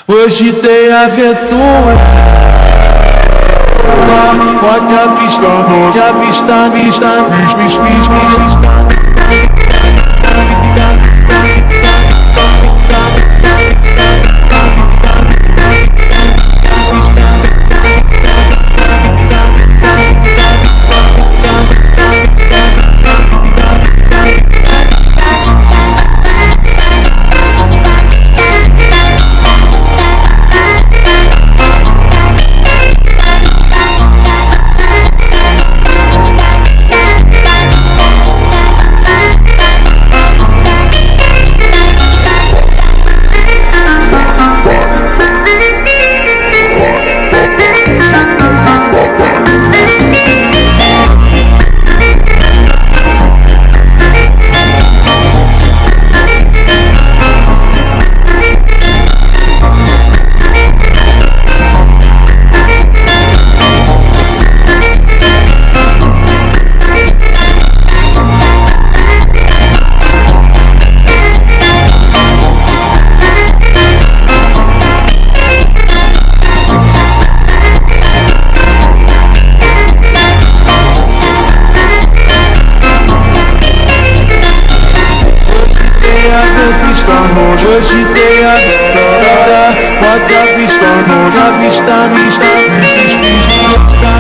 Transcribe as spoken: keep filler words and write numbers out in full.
Hoje tem aventura. Pode avistar, pode avistar, avistar, bis, bis, bis, bis, bis. Hoje tem a vitória, pode avistar, pode avistar, avistar, avistar, avistar.